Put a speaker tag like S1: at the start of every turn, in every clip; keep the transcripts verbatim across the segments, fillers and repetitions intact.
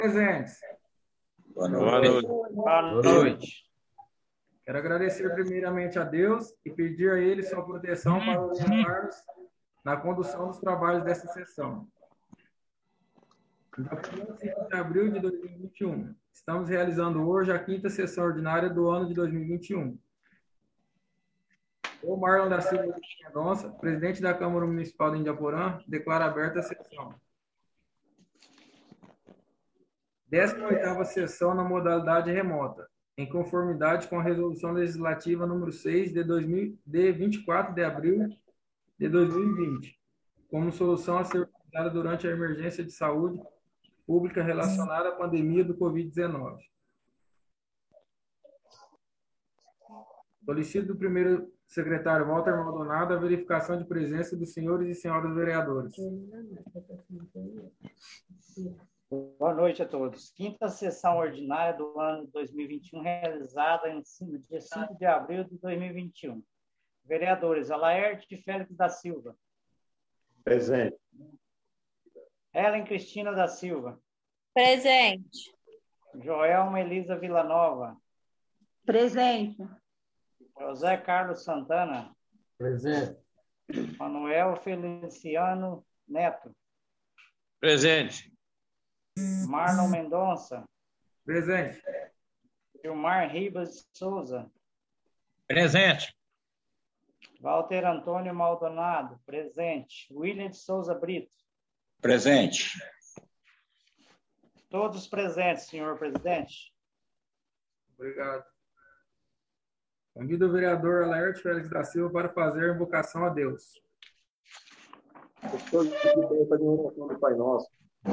S1: Presentes.
S2: Boa
S3: Boa
S2: noite.
S3: noite.
S4: Boa noite.
S1: Quero agradecer primeiramente a Deus e pedir a Ele sua proteção para orientar-nos na condução dos trabalhos desta sessão. Dia cinco de abril de dois mil e vinte e um. Estamos realizando hoje a quinta sessão ordinária do ano de dois mil e vinte e um. Eu, Marlon da Silva de Mendonça, presidente da Câmara Municipal de Indiaporã, declaro aberta a sessão. décima oitava sessão na modalidade remota, em conformidade com a Resolução Legislativa número seis de, dois mil, de vinte e quatro de abril de dois mil e vinte, como solução a ser utilizada durante a emergência de saúde pública relacionada à pandemia do covid dezenove. Solicito do primeiro secretário Walter Maldonado a verificação de presença dos senhores e senhoras vereadores.
S4: Boa noite a todos. Quinta sessão ordinária do ano dois mil e vinte e um, realizada em, no dia cinco de abril de dois mil e vinte e um. Vereadores: Alaerte Félix da Silva.
S3: Presente.
S4: Helen Cristina da Silva.
S5: Presente.
S4: Joelma Elisa Villanova.
S5: Presente.
S4: José Carlos Santana.
S1: Presente.
S4: Manuel Feliciano Neto.
S3: Presente.
S4: Marlon Mendonça.
S1: Presente.
S4: Gilmar Ribas de Souza.
S3: Presente.
S4: Walter Antônio Maldonado. Presente. William de Souza Brito.
S2: Presente.
S4: Todos presentes, senhor presidente.
S1: Obrigado. Convido o vereador Alaerte Félix da Silva para fazer a invocação a Deus.
S3: Todos que têm essa admiração do Pai Nosso.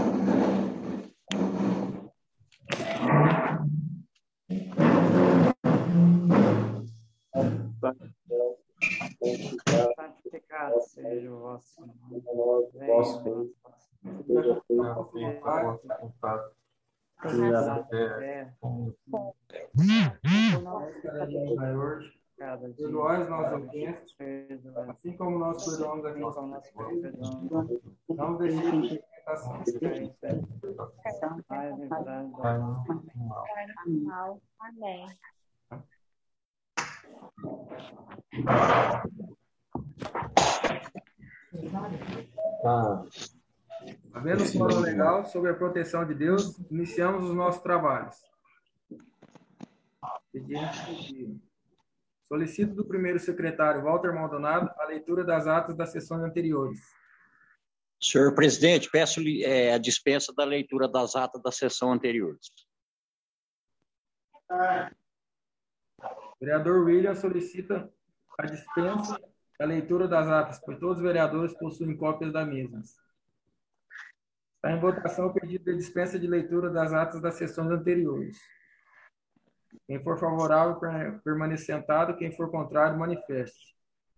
S4: Santificado seja o vosso nome.
S3: Vosso
S4: Venha
S3: Seja feito
S4: a
S3: a vontade.
S4: cada dia.
S1: Perdoai as nossas ofensas, assim como nós perdoamos a nossa Não nos deixemos de tentação.
S5: Amém.
S1: Havendo fórum legal sobre a proteção de Deus, iniciamos os nossos trabalhos. Solicito do primeiro secretário Walter Maldonado a leitura das atas das sessões anteriores.
S2: Senhor presidente, peço é, a dispensa da leitura das atas da sessão anteriores.
S1: Vereador William solicita a dispensa da leitura das atas, pois todos os vereadores possuem cópias das mesmas. Está em votação o pedido de dispensa de leitura das atas das sessões anteriores. Quem for favorável, permaneça sentado. Quem for contrário, manifeste.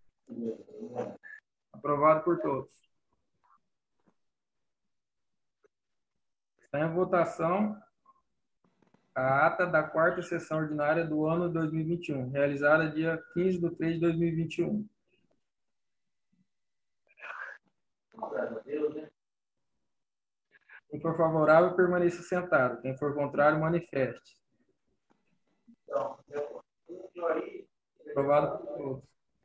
S1: Aprovado por todos. Está em votação a ata da quarta sessão ordinária do ano dois mil e vinte e um, realizada dia quinze de três de dois mil e vinte e um. Quem for favorável, permaneça sentado. Quem for contrário, manifeste. Aprovado por todos.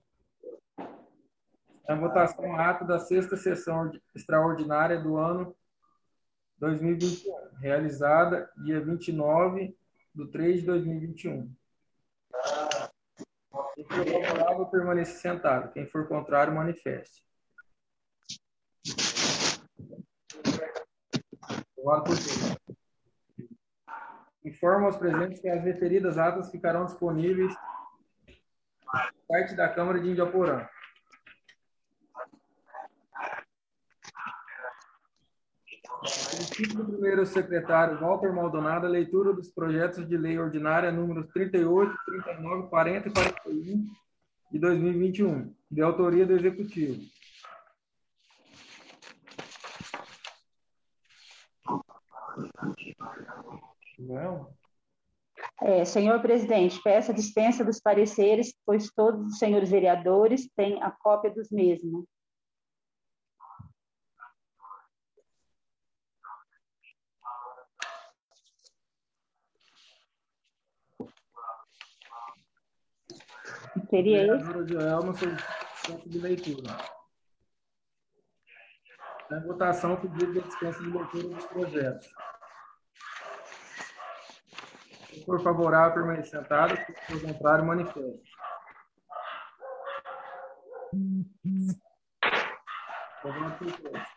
S1: Está em votação a ata da sexta sessão extraordinária do ano dois mil e vinte e um, realizada dia vinte e nove de três de dois mil e vinte e um. Quem for favorável, permaneça sentado. Quem for contrário, manifeste. Aprovado por todos. Informo aos presentes que as referidas atas ficarão disponíveis no site da Câmara de Indiaporã. Solicito do primeiro secretário Walter Maldonado a leitura dos projetos de lei ordinária números trinta e oito, trinta e nove, quarenta e quarenta e um de dois mil e vinte e um, de autoria do Executivo. Não.
S5: É, senhor presidente, peço a dispensa dos pareceres, pois todos os senhores vereadores têm a cópia dos mesmos. Seria esse?
S1: Vereadora Joelma, solicitante de leitura. Está em votação o pedido de dispensa de leitura dos projetos. Se for favorável, permaneça sentado. Se for contrário, manifeste. Provado por todos.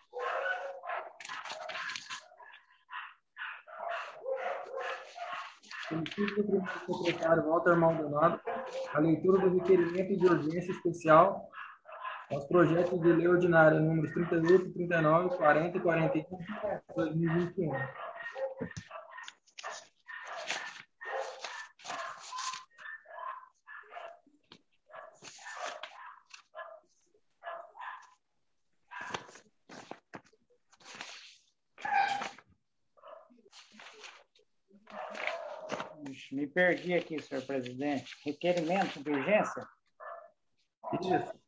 S1: Solicito do primeiro secretário Walter Maldonado a leitura do requerimento de urgência especial aos projetos de lei ordinária números trinta e oito, trinta e nove, quarenta e quarenta e um de dois mil e vinte e um.
S4: Me perdi aqui, senhor presidente. Requerimento de urgência?
S1: Isso.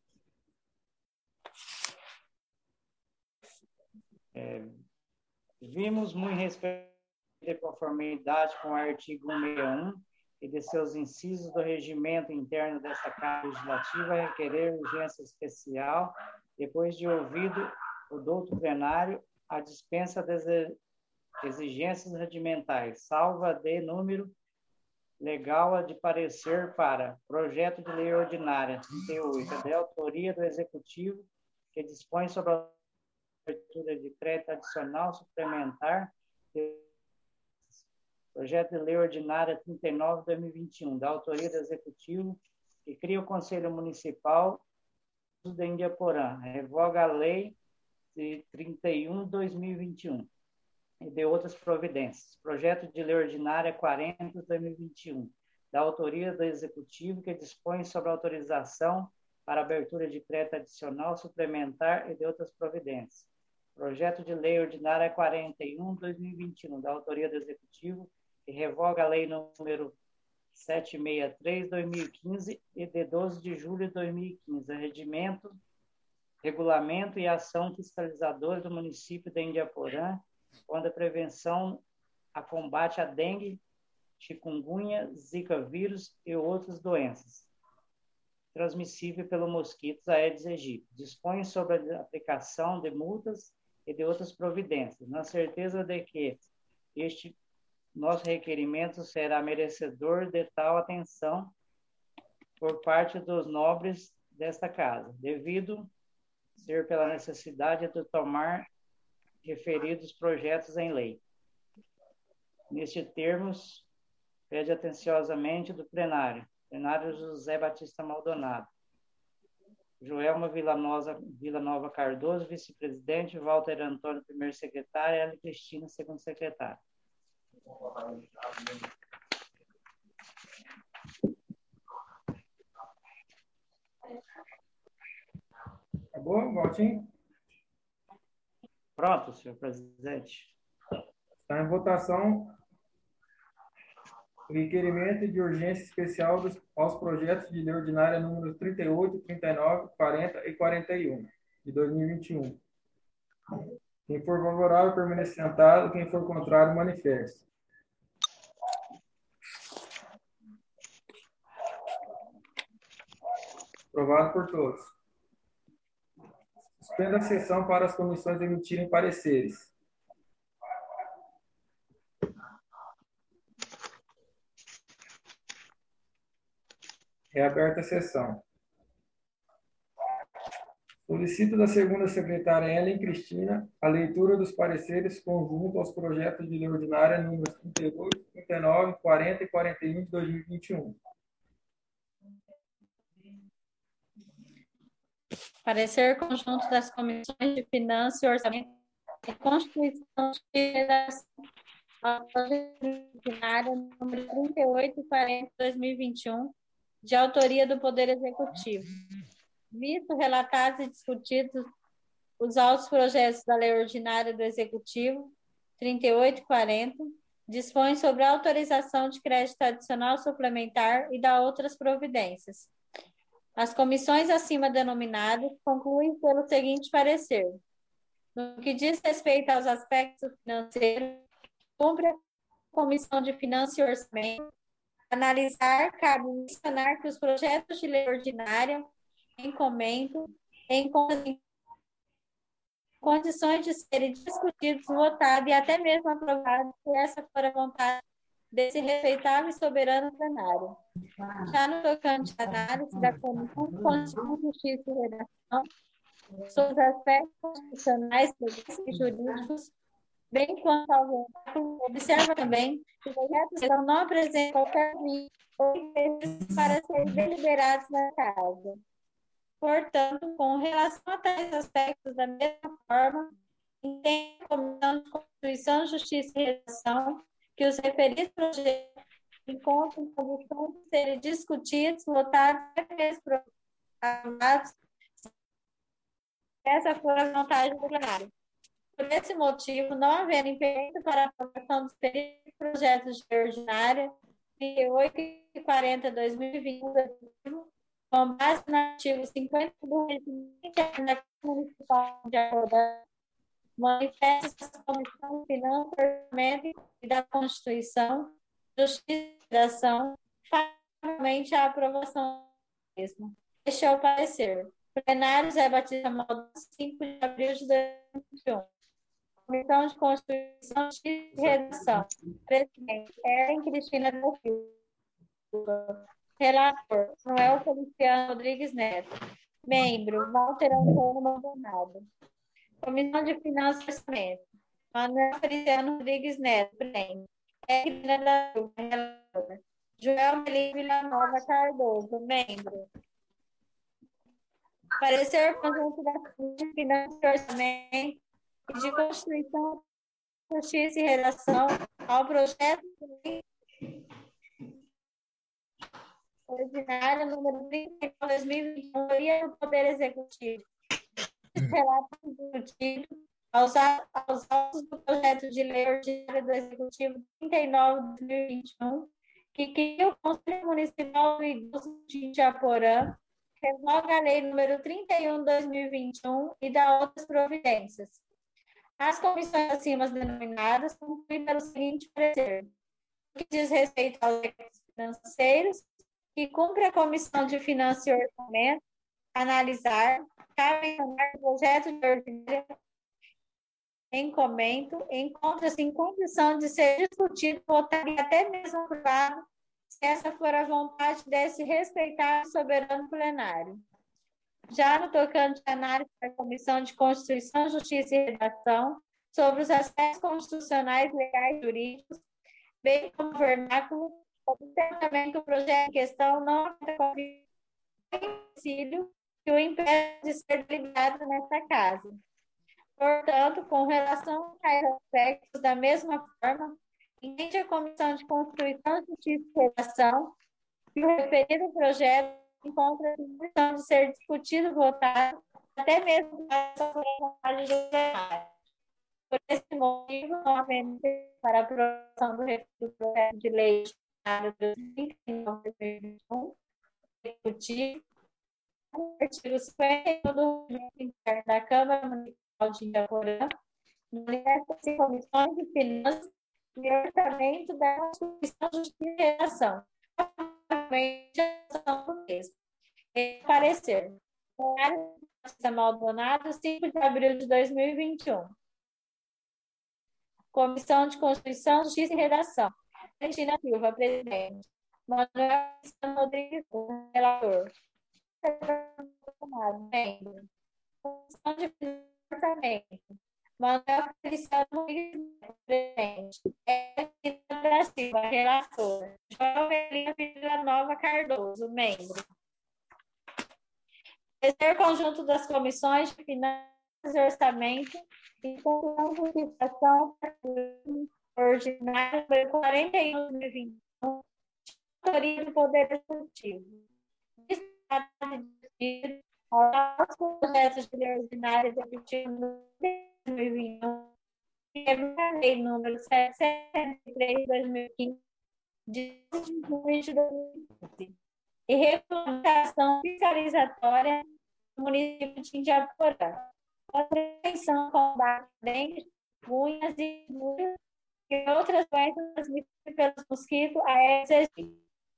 S4: É, vimos muito respeito de conformidade com o artigo cento e sessenta e um e de seus incisos do regimento interno desta Casa Legislativa requerer urgência especial, depois de ouvido o douto plenário, a dispensa das exigências regimentais, salva de número legal de parecer para projeto de lei ordinária trinta e oito, de autoria do Executivo, que dispõe sobre a abertura de crédito adicional suplementar, projeto de lei ordinária trinta e nove de dois mil e vinte e um, da autoria do Executivo, que cria o Conselho Municipal de Indiaporã, revoga a lei de trinta e um de dois mil e vinte e um e de outras providências. Projeto de lei ordinária quarenta de dois mil e vinte e um, da autoria do Executivo, que dispõe sobre a autorização para abertura de crédito adicional suplementar e de outras providências. Projeto de lei ordinária quarenta e um de dois mil e vinte e um, da autoria do Executivo, que revoga a lei número setecentos e sessenta e três de dois mil e quinze e de doze de julho de dois mil e quinze, regimento, regulamento e ação fiscalizadora do município de Indiaporã, quando a prevenção a combate à dengue, chikungunya, zika vírus e outras doenças transmissíveis pelo mosquito Aedes aegypti. Dispõe sobre a aplicação de multas e de outras providências, na certeza de que este nosso requerimento será merecedor de tal atenção por parte dos nobres desta casa, devido ser pela necessidade de tomar referidos projetos em lei. Neste termos, pede atenciosamente do plenário, plenário José Batista Maldonado, Joelma Villanova, Villanova Cardoso, vice-presidente, Walter Antônio, primeiro secretário, e Ela Cristina, segundo secretário.
S1: Tá bom, Valtinho?
S4: Pronto, senhor presidente.
S1: Está em votação o requerimento de urgência especial dos, aos projetos de lei ordinária números trinta e oito, trinta e nove, quarenta e quarenta e um, de dois mil e vinte e um. Quem for favorável, permaneça sentado. Quem for contrário, manifeste. Aprovado por todos. Suspenda a sessão para as comissões emitirem pareceres. Reaberta a sessão. Solicito da segunda secretária Ellen Cristina a leitura dos pareceres conjunto aos projetos de lei ordinária números trinta e oito, trinta e nove, quarenta e quarenta e um de dois mil e vinte e um.
S6: Parecer conjunto das comissões de Finanças e Orçamento e Constituição de Redação ordinária número trinta e oito e quarenta de dois mil e vinte e um, de autoria do Poder Executivo. Visto, relatados e discutidos os autos projetos da Lei Ordinária do Executivo trinta e oito e quarenta, dispõe sobre a autorização de crédito adicional suplementar e da outras providências. As comissões acima denominadas concluem pelo seguinte parecer: no que diz respeito aos aspectos financeiros, cumpre a Comissão de Finanças e Orçamento Analisar, cabe mencionar que os projetos de lei ordinária, em comento, em condições de serem discutidos, votados e até mesmo aprovados, se essa for a vontade desse respeitável e soberano plenário. Já no tocante à análise da Comissão de Constituição, Justiça e Redação sobre os aspectos constitucionais e jurídicos, bem quanto ao voto, observa também que os projetos não apresentam qualquer vínculo ou interesse para serem deliberados na Casa. Portanto, com relação a tais aspectos, da mesma forma, entende a Comissão de Constituição, Justiça e Redação que os referidos projetos encontram condição de serem discutidos, votados e aprovados, se essa for a vontade do plenário. Por esse motivo, não havendo impedimento para a aprovação dos referidos projetos de lei ordinária trinta e oito e quarenta de dois mil e vinte, com base no artigo cinquenta do Regimento Interno da Câmara Municipal de Acordo, manifesta a Comissão de Finanças, Orçamento e da Constituição, Justiça e Redação, favoravelmente à aprovação do mesmo. Este é o parecer. Plenário Zé Batista Maldonado, cinco de abril de dois mil e vinte e um. Comissão de Constituição, Justiça e Redação. Presidente, Ellen Cristina da Silva. Relator, Noel Feliciano Rodrigues Neto. Membro, Walter Antônio Maldonado. Comissão de Finanças e Orçamento, Manuel Feliciano Rodrigues Neto. Presidente. Cristina da Silva. Relator. Joel Melito Villanova Cardoso. Membro. Parecer conjunto da Comissão de Finanças e Orçamento e de Constituição, Justiça e Redação ao projeto de lei ordinária número trinta e nove de dois mil e vinte e um do Poder Executivo. Relato discutido aos, aos autos do projeto de lei ordinária do Executivo trinta e nove de dois mil e vinte e um, que cria o Conselho Municipal do Idoso de Itiaporã, revoga a lei número trinta e um de dois mil e vinte e um e dá outras providências. As comissões acima denominadas concluem pelo seguinte parecer: no que diz respeito aos recursos financeiros, que cumpre a Comissão de Finanças e Orçamento analisar, cabe mencionar o projeto de ordinária em comento, encontra-se em condição de ser discutido, votado e até mesmo aprovado, se essa for a vontade desse respeitável soberano plenário. Já no tocante à análise da Comissão de Constituição, Justiça e Redação sobre os aspectos constitucionais, legais e jurídicos, bem como o vernáculo, observa também que o projeto em questão não apresenta empecilho que o impede de ser deliberado nesta casa. Portanto, com relação a esses aspectos, da mesma forma, entende a Comissão de Constituição, Justiça e Redação que o referido projeto encontra-se em condição de ser discutido, votado, até mesmo para a vontade do plenário. Por esse motivo, não havendo para a aprovação do referido projeto de lei do trinta e nove de dois mil e vinte e um, Executivo, artigo cinquenta e um do Regimento Interno da Câmara Municipal de Itiaporã, manifesta-se comissões de finanças e orçamento da Constituição, Justiça e Redação. Do mesmo. Parecer. Plenário Batista Maldonado, cinco de abril de dois mil e vinte e um. Comissão de Constituição, Justiça e Redação. Cristina Silva, presidente. Manuel Rodrigues, relator. Membro. Comissão de Orçamento. Manuel Feliciano Rodrigues, presidente. Cristina da Silva, relator. João Melina Villanova Cardoso, membro. Terceiro conjunto das comissões de Finanças e Orçamento e Constituição ordinária número quarenta e um de dois mil e vinte e um, de autoria do Poder Executivo. Aos projetos de lei ordinária executiva de dois mil e vinte e um, que é a lei número setecentos e setenta e três de dois mil e quinze, de junho de dois mil e quinze, e regulamentação fiscalizatória do município de Itiaporã, com prevenção, combate, dengue, unhas e doenças e outras doenças transmitidas pelos mosquitos Aedes aegypti.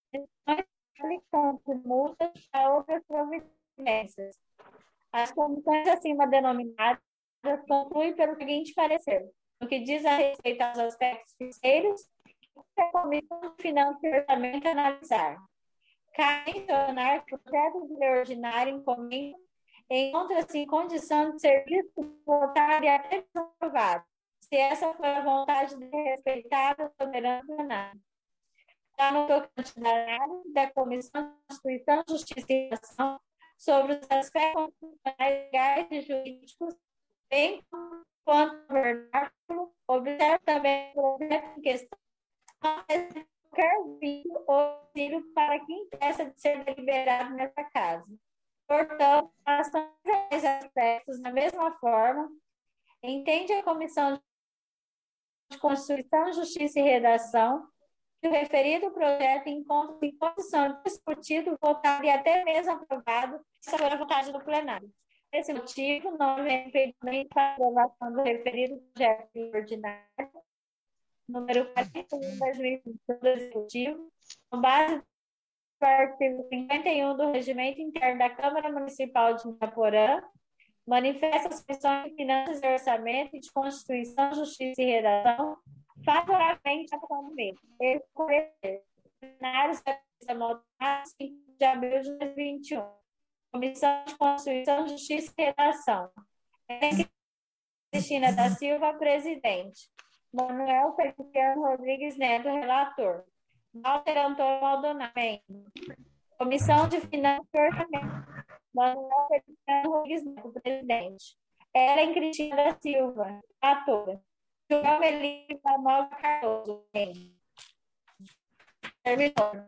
S6: aplicando multas a outras providências. As comissões acima denominadas concluem pelo seguinte parecer: no que diz a respeito aos aspectos financeiros, a Comissão de Finanças e Orçamento analisar. Cabe mencionar que o projeto de lei ordinária encomenda encontra-se em condição de serviço votar e até aprovado, se essa for a vontade de respeitada soberana plenária. Já no tocante da análise da Comissão de Constituição, Justiça e Redação sobre os aspectos constitucionais, legais e jurídicos, bem quanto ao vernáculo, observa também o projeto em questão não recebe qualquer vídeo ou auxílio para quem impeça de ser deliberado nessa casa. Portanto, relação a esses aspectos, da mesma forma, entende a Comissão de Constituição, Justiça e Redação que o referido projeto encontra-se em condição de discutido, votado e até mesmo aprovado, se for a vontade do plenário. Por esse motivo, não havendo impedimento para a aprovação do referido projeto ordinário, número quarenta e um, dois mil e vinte e um, do Executivo, com base no artigo cinquenta e um do Regimento Interno da Câmara Municipal de Inaporã, manifesta as questões de finanças e orçamento e de Constituição, Justiça e Redação favoravelmente ao documento. Esse parecer, plenários da Comissão cinco de abril de dois mil e vinte e um. Comissão de Constituição, Justiça e Redação. Cristina da Silva, presidente. Manuel Feliciano Rodrigues Neto, relator. Walter Antônio Maldonado, membro. Comissão de Finanças e Orçamento. Manuel Feliciano Rodrigues Neto, presidente. Ellen Cristina da Silva, relatora. João Felipe da Nova Cardoso, membro. Servidor.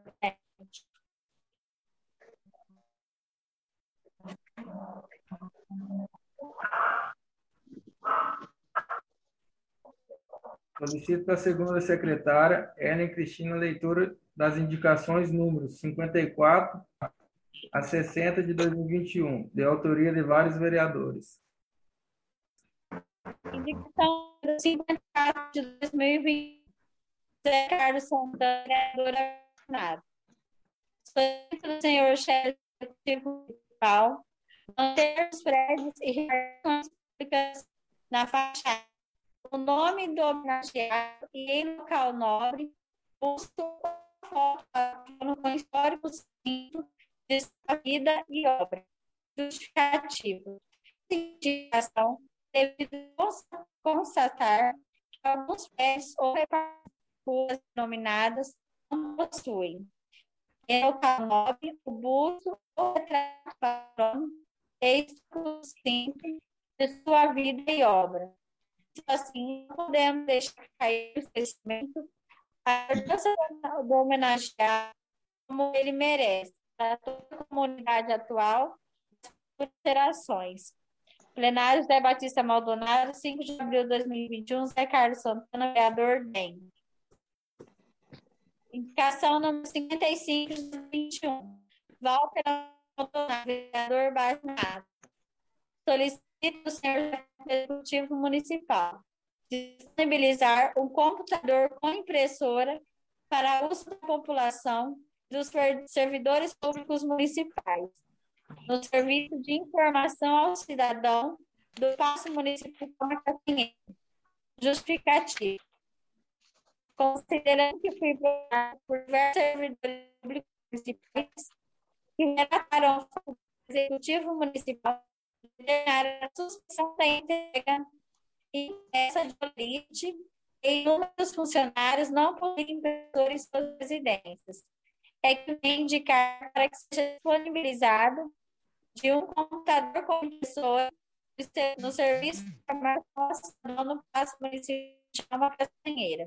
S1: Solicito a segunda secretária, Ellen Cristina, leitura das indicações números cinquenta e quatro a sessenta de dois mil e vinte e um, de autoria de vários vereadores.
S6: Indicação cinquenta e quatro de dois mil e vinte, Zé Carlos Santana, vereadora Senado. Solicito do senhor chefe executivo municipal manter os prédios e repartições públicas na fachada, o nome do homenageado e em local nobre, posto foto com histórico símbolo de sua vida e obra. Justificativo. Indicação devido constatar que alguns prédios ou repartições denominadas não possuem em local nobre o busto ou retrato patrono exclusivo de sua vida e obra. Assim, não podemos deixar cair o esquecimento a importância do homenageado como ele merece para toda a comunidade atual e gerações. Plenário Zé Batista Maldonado, cinco de abril de dois mil e vinte e um, Zé Carlos Santana, vereador D E M. Indicação número cinquenta e cinco de dois mil e vinte e um, Walter Maldonado, vereador Baixo Nato. Solicito do senhor executivo municipal disponibilizar um computador com impressora para uso da população e dos servidores públicos municipais, no serviço de informação ao cidadão do Espaço Municipal Macacinhense. Justificativo. Considerando que fui procurado por diversos servidores públicos municipais que relataram ao Executivo Municipal a suspensão da entrega e essa de elite em inúmeros funcionários não possuem impressora em suas residências. É que vem indicar para que seja disponibilizado de um computador com impressora no serviço de informação no Paço Municipal Macacinheira.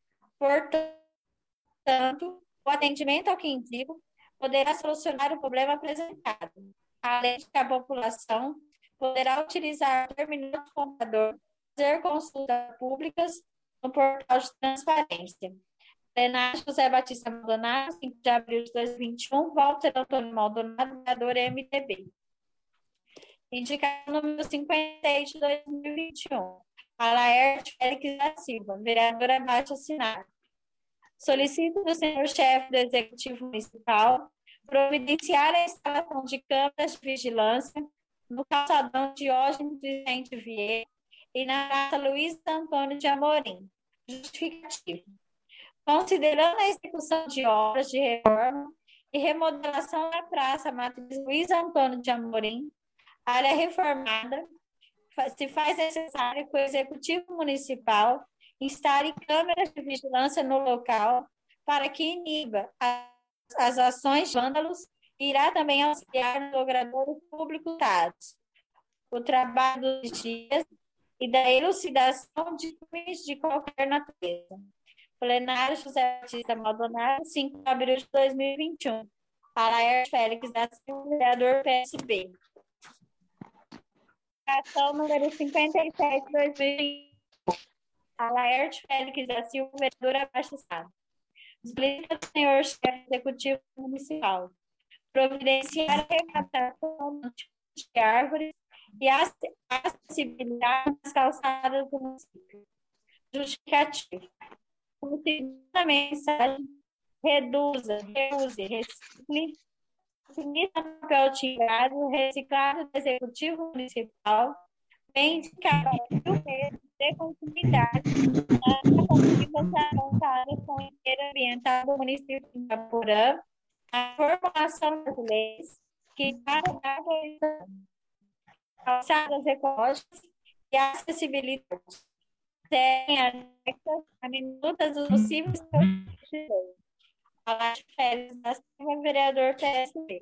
S6: Portanto, o atendimento ao que indico poderá solucionar o problema apresentado, além de que a população poderá utilizar o terminal de computador, fazer consultas públicas no portal de transparência. Plenário José Batista Maldonado, cinco de abril de dois mil e vinte e um, Walter Antônio Maldonado, vereador M D B. Indicação número cinquenta e seis de dois mil e vinte e um, Alaerte Félix da Silva, vereadora abaixo assinada. Solicito do senhor chefe do Executivo Municipal providenciar a instalação de câmeras de vigilância no calçadão Diógenes Vicente Vieira e na Praça Luiz Antônio de Amorim. Justificativo. Considerando a execução de obras de reforma e remodelação da Praça Matriz Luiz Antônio de Amorim, área reformada, se faz necessário que o Executivo Municipal instale câmeras de vigilância no local para que iniba as, as ações de vândalos e irá também auxiliar nos logradouros públicos dados, o trabalho dos dias e da elucidação de crimes de qualquer natureza. Plenário José Batista Maldonado, cinco de abril de dois mil e vinte e um. Alair Félix da Silva, vereador P S B. Ação número cinquenta e sete, dois mil e vinte e um. Alair Félix da Silva, vereador Abaixo Estado. Solicita do senhor chefe executivo municipal providenciar a recaptação de árvores e a acessibilidade nas calçadas do município. Justificativo. Considerando a mensagem, reduza, reuse, recicle, finita papel tirado, reciclado do Executivo Municipal, vem indicar mil meses de continuidade nas contribuições apontadas com o inteiro ambiental do município de Itaporã, a formulação das leis que tratam da abolição, calçadas ecológicas e acessibilidade. Tem anexas a minutas dos possíveis projetos de lei. Alair Félix da Silva, vereador P S B.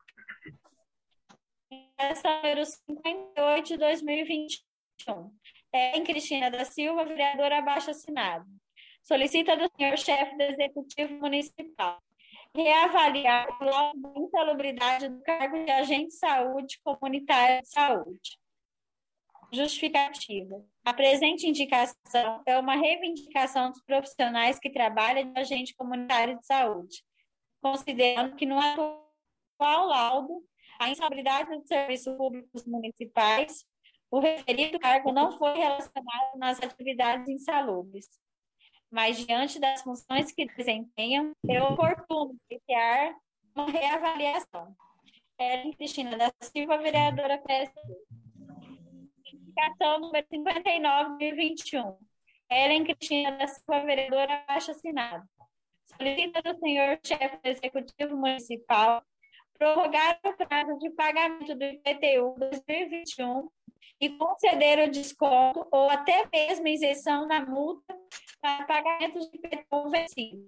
S6: Ação número cinquenta e oito de dois mil e vinte e um. É em Cristina da Silva, vereadora abaixo assinado. Solicita do senhor chefe do Executivo Municipal reavaliar o laudo da insalubridade do cargo de agente de saúde comunitária de saúde. Justificativa. A presente indicação é uma reivindicação dos profissionais que trabalham de agente comunitário de saúde, considerando que no atual laudo, a insalubridade dos serviços públicos municipais, o referido cargo não foi relacionado nas atividades insalubres, mas diante das funções que desempenham, é oportuno iniciar uma reavaliação. Ellen Cristina da Silva, vereadora P S B. Indicação número cinquenta e nove de dois mil e vinte e um. Ellen Cristina da Silva, vereadora abaixo assinado. Solicita do senhor chefe do Executivo Municipal prorrogar o prazo de pagamento do I P T U dois mil e vinte e um e conceder o desconto ou até mesmo isenção da multa para pagamento de I P T U vencido.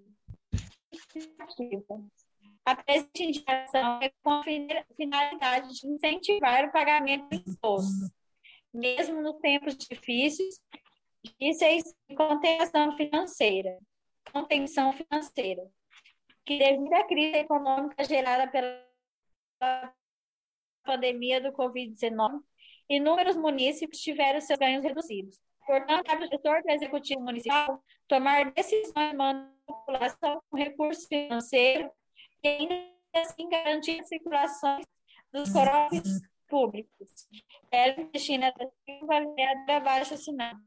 S6: A presente indicação é com a finalidade de incentivar o pagamento do imposto, mesmo nos tempos difíceis, difíceis de contenção financeira, contenção financeira, que devido à crise econômica gerada pela pandemia do covid dezenove, inúmeros munícipes tiveram seus ganhos reduzidos. Portanto, cabe ao gestor do Executivo Municipal tomar decisões de manipulação com recursos financeiros e ainda assim garantir a circulação dos cofres públicos. Ellen Cristina da Silva, vereadora abaixo assinado.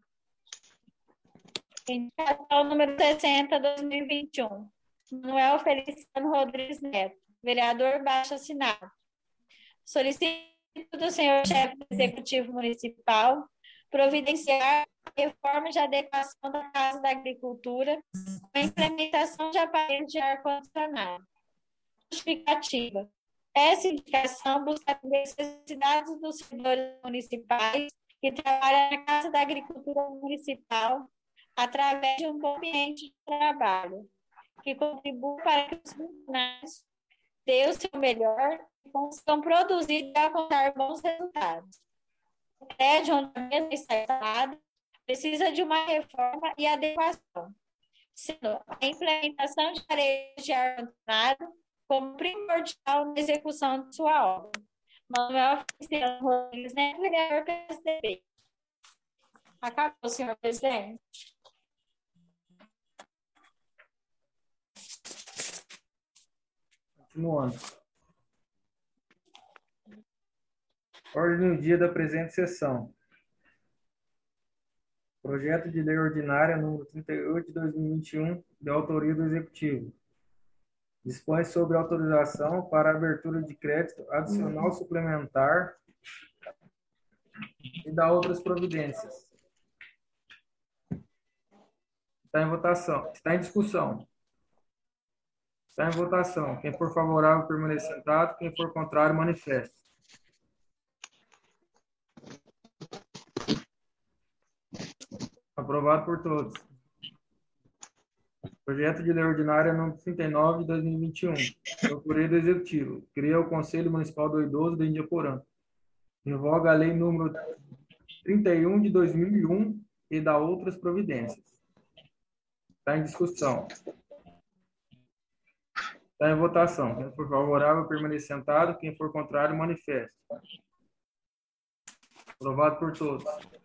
S6: Indicação número sessenta, dois mil e vinte e um. Manuel Feliciano Rodrigues Neto, vereador baixo assinado. Solicito do senhor chefe do Executivo Municipal providenciar a reforma de adequação da Casa da Agricultura com a implementação de aparelhos de ar-condicionado. Justificativa. Essa indicação busca atender as necessidades dos servidores municipais que trabalham na Casa da Agricultura Municipal através de um bom ambiente de trabalho, que contribui para que os funcionários dê o seu melhor e consigam produzir e alcançar bons resultados. O prédio onde a mesa está instalada precisa de uma reforma e adequação, sendo a implementação de aparelhos de ar-condicionado como primordial na execução de sua obra. Manuel Feliciano Rodrigues Neto, vereador P S D B. Acabou, senhor presidente.
S1: Continuando. Ordem do dia da presente sessão. Projeto de Lei Ordinária número trinta e oito de dois mil e vinte e um, de autoria do Executivo. Dispõe sobre autorização para abertura de crédito adicional suplementar e dá outras providências. Está em votação. Está em discussão. Está em votação. Quem for favorável, permaneça sentado. Quem for contrário, manifeste. Aprovado por todos. Projeto de Lei Ordinária número trinta e nove de dois mil e vinte e um. Autoria do Executivo. Cria o Conselho Municipal do Idoso de Indiaporã. Revoga a Lei número trinta e um de dois mil e um e dá outras providências. Está em discussão. Está em votação. Quem for favorável, permaneça sentado. Quem for contrário, manifeste. Aprovado por todos.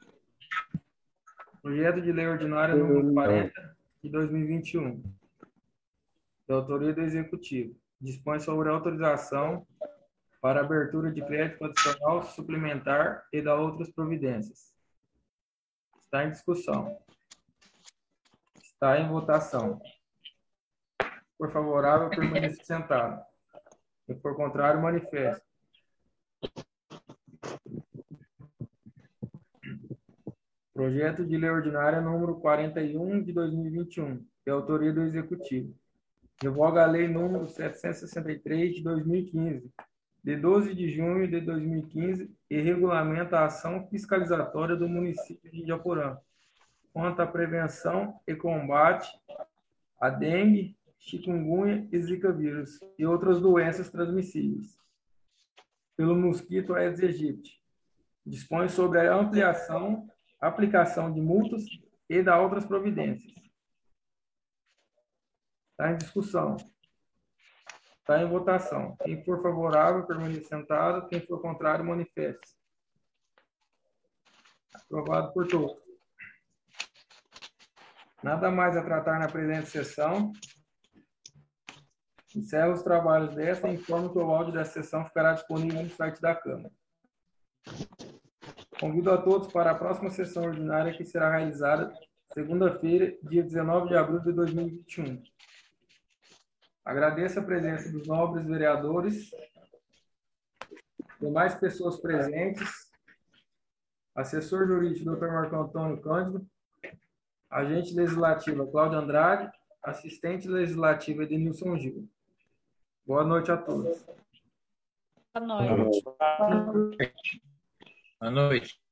S1: Projeto de Lei Ordinária número quarenta de dois mil e vinte e um. De autoria do Executivo. Dispõe sobre autorização para abertura de crédito adicional suplementar e dá outras providências. Está em discussão. Está em votação. Se for favorável, permaneça sentado. Se for contrário, manifeste. Projeto de Lei Ordinária número quarenta e um de dois mil e vinte e um, de autoria do Executivo. Revoga a Lei número setecentos e sessenta e três de dois mil e quinze, de doze de junho de dois mil e quinze, e regulamenta a ação fiscalizatória do município de Indiaporã quanto à prevenção e combate à dengue, chikungunya e zika vírus e outras doenças transmissíveis pelo mosquito Aedes aegypti. Dispõe sobre a ampliação, aplicação de multas e dá outras providências. Está em discussão. Está em votação. Quem for favorável, permaneça sentado. Quem for contrário, manifeste. Aprovado por todos. Nada mais a tratar na presente sessão. Encerro os trabalhos desta e informo que o áudio desta sessão ficará disponível no site da Câmara. Convido a todos para a próxima sessão ordinária, que será realizada segunda-feira, dia dezenove de abril de dois mil e vinte e um. Agradeço a presença dos nobres vereadores, demais pessoas presentes, assessor jurídico, doutor Marco Antônio Cândido, agente legislativa, Cláudio Andrade, assistente legislativa, Edenilson Gil. Boa noite a todos.
S6: Boa noite.
S7: Boa noite.